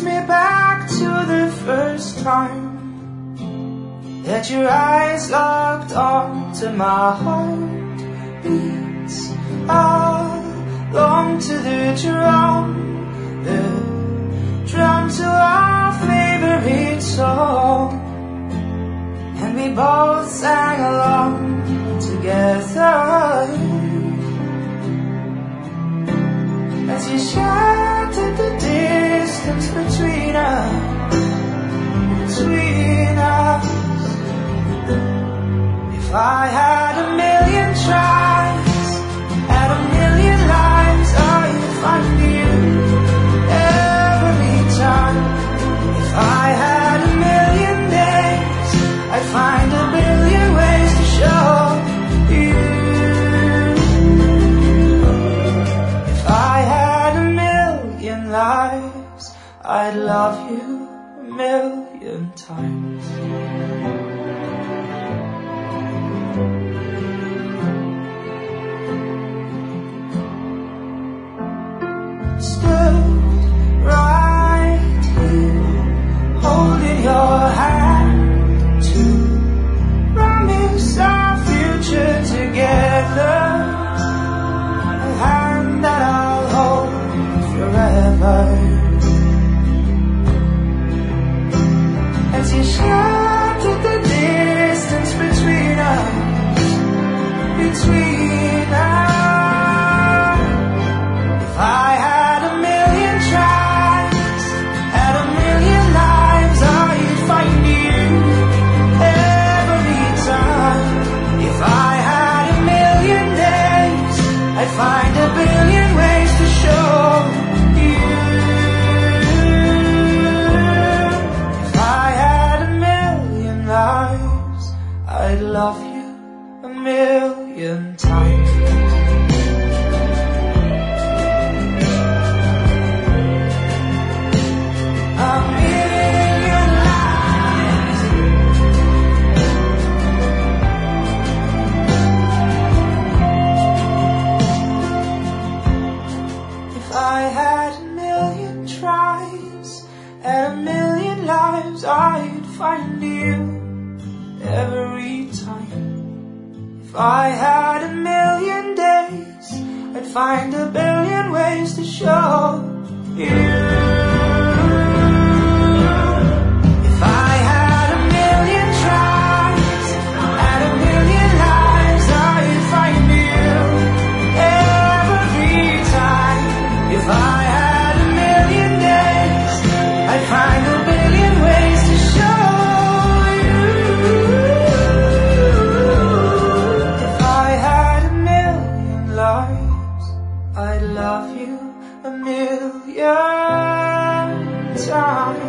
me back to the first time that your eyes locked onto my heartbeats. I long to the drum to our favorite song, and we both sang along together as you shattered the distance between us. If I had a million tries, had a million lives, I'd find you every time. If I had a million days, I'd find a billion ways to show you. If I had a million lives, I'd love you a million times. Stood right here, holding your hand to promise our future together, a hand that I'll hold forever. As you shattered the distance between us, If I had a million tries, had a million lives, I'd find you every time. If I had a million days, I'd find a billion ways to show you. If I had a million lives, I'd love you a million times. If I had a million tries, had a million lives, I'd find you every time. If I had a million days, I'd find a billion ways to show you. If I had a million tries, had a million lives, I'd find you every time. If I had a million days, I'd find a billion ways to show you. If I had a million lives, I'd love you a million times.